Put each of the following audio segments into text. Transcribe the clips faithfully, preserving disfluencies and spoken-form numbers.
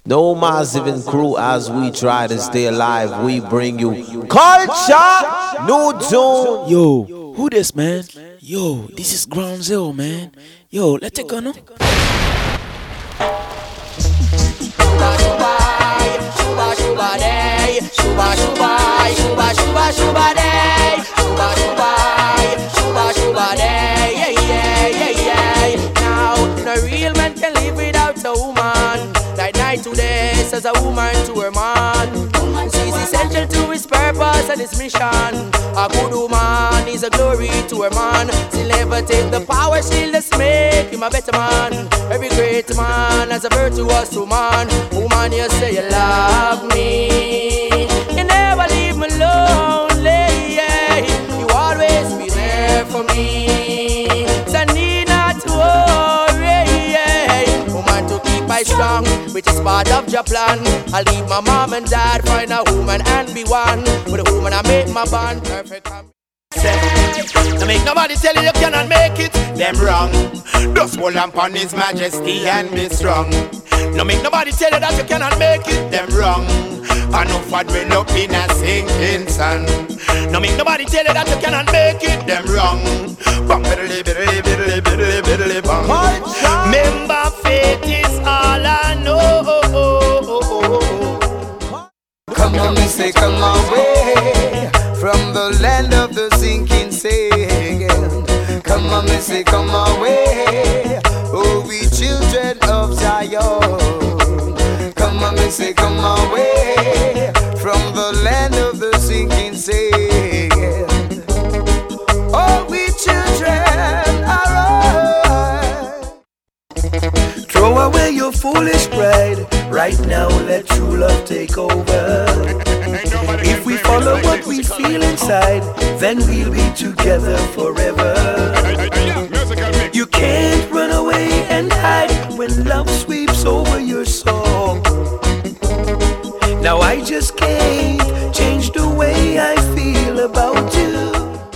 No massive and crew as we try to stay alive. We bring you culture, new tune. Yo, who this, man? Yo, this is Ground Zero, man. Yo, let's take on. Shuba shuba day, shuba shuba, shuba shuba shuba day, shuba shuba, shuba shuba day, yeah yeah yeah yeah. Now, no real man can live without a woman. Like night to day, says a woman to her man. She's essential to his purpose and his mission. A good woman is a glory to her man. She'll never take the power, she'll just make him a better man. Every great man has a virtuous woman. Woman, you say you love me, you never leave me lonely, yeah. You always be there for me, so need not to worry, yeah. Woman, to keep I strong, which is part of your plan. I'll leave my mom and dad, find a woman and be one. With a woman I make my bond perfect. Don't make nobody tell you you cannot make it. Them wrong. Just hold on upon His Majesty and be strong. Don't make nobody tell you that you cannot make it. Them wrong. Enough what we look in a sinking sun. Don't make nobody tell you that you cannot make it. Them wrong. Bum biddly biddly biddly biddly biddly bum. Remember, faith is all I know. Come on, me say, come away from the land of the sinking sand. Come on, me say, come away, oh, we children of Zion. Come on, me say, come away from the land of the sinking sand. Oh, we children are. Throw away your foolish pride. Right now, let true love take over. If we follow what we feel inside, then we'll be together forever. You can't run away and hide when love sweeps over your soul. Now I just can't change the way I feel about you.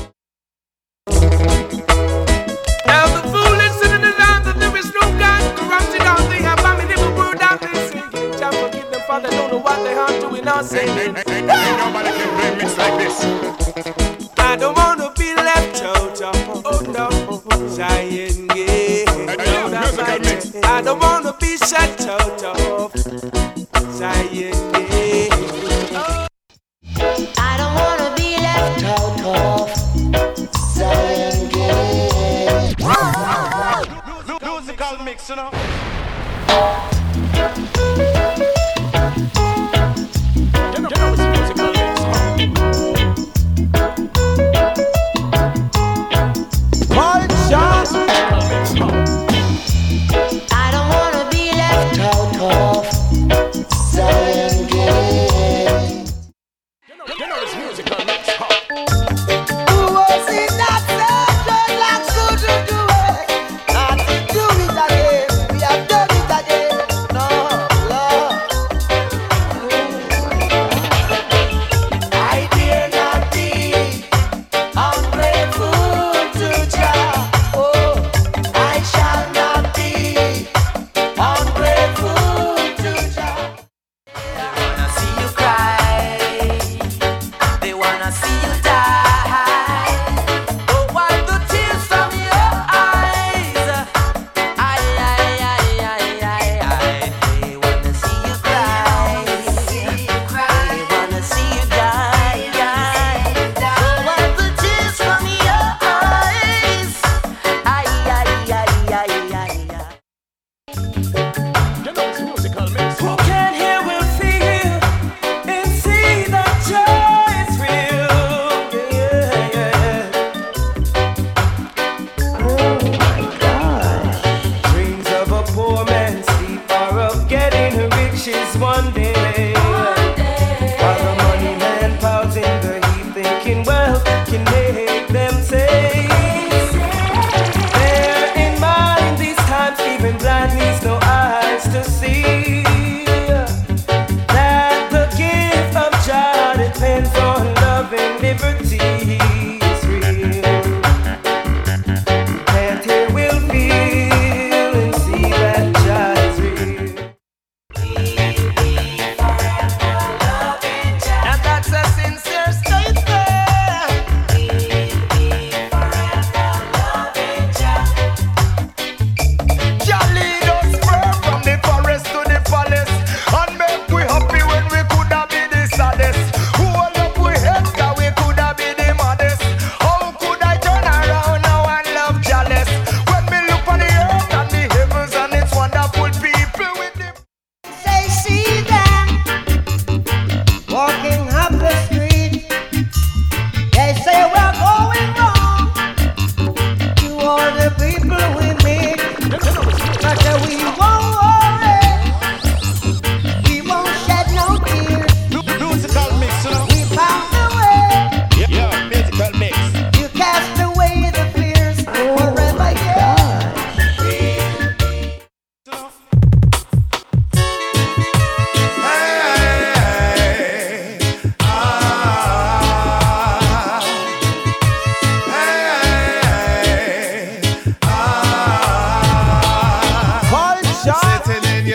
Now the fool is sitting in the land that there is no God. Corrupted all they have, abominable word out they sing. Child forgive them, Father, don't know what they are doing or saying. Ain't nobody can play mix like this. I don't wanna be left out of, oh no, Zion gate. I don't wanna be shut out of Zion gate. I don't wanna be left out of Zion gate. Musical mix, you know. You know, you know it's musical mix. I don't wanna be left out of Zion gate. You know it's musical mix. Who was it that said dreadlocks couldn't do it? Not to do it again. We have done it again. No.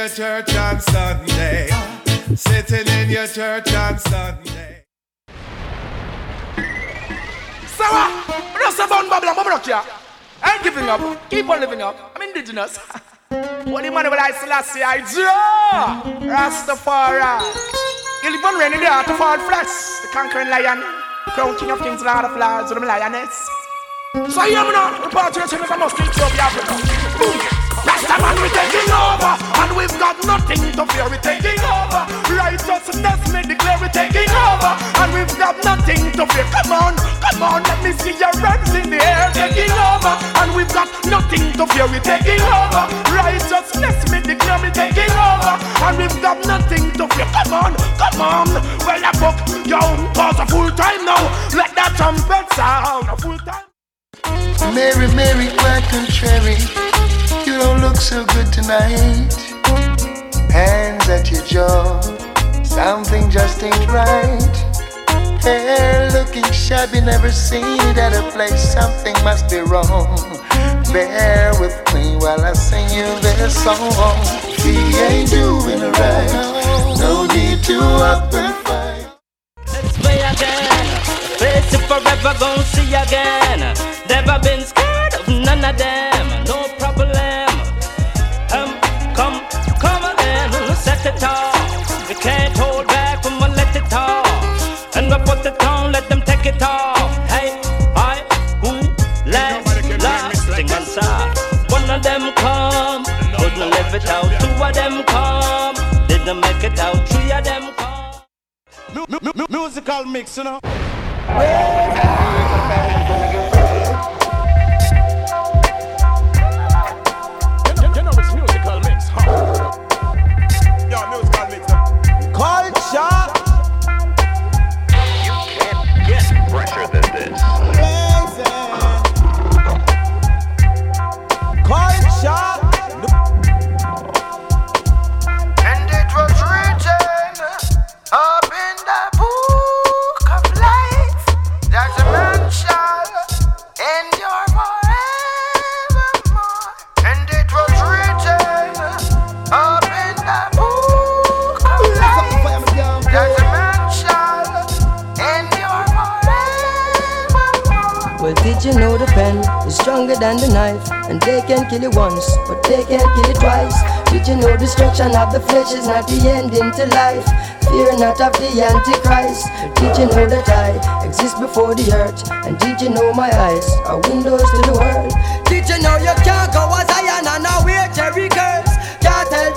your church on Sunday. Sitting in your church on Sunday. Sarah, I'm just a bun bubble, I'm not here. I ain't giving up. Keep on living up. I'm indigenous. What the money will I Selassie I draw? Rastafari. You live on rainy day to fall flats. The conquering lion. Crown king of kings, lord of lords, with the lioness. So you know, the party is I must keep up the Africa. Boom. Rasta man, we're taking over. And we've got nothing to fear, we're taking over. Righteousness, me declare we're taking over. And we've got nothing to fear. Come on, come on, let me see your hands in the air. Taking over. And we've got nothing to fear, we're taking over. Righteousness, me declare we're taking over. And we've got nothing to fear. Come on, come on. Well, I book yo, cause a full time now. Let that trumpet sound, a full time. Mary, Mary, quite contrary. You don't look so good tonight. Hands at your jaw. Something just ain't right. Hair looking shabby, never seen it at a place. Something must be wrong. Bear with me while I sing you this song. He ain't doing it right. No need to up and fight. Let's play again. Face it forever, gon' see again. Never been scared of none of them. No problem. Um, come, come again. Set it off. We can't hold back when we let it off. And we put it on, let them take it off. Hey, I, who, last, last thing on side. One of them come, couldn't live it out. Two of them come, didn't make it out. Three of them come. M- m- m- musical mix, you know. Culture. You can't get fresher than this. Culture. And it was written up in the book of life that a man shall endure forevermore. And it was written up in the book of life that a man shall endure forevermore. Well, did you know the pen is stronger than the knife? And they can kill you once, but they can't kill you twice. Did you know destruction of the flesh is not the ending to life? Fear not of the Antichrist. Did you know that I exist before the earth? And did you know my eyes are windows to the world? Did you know you can't go as Zion and now wear Jerry girls? Can't tell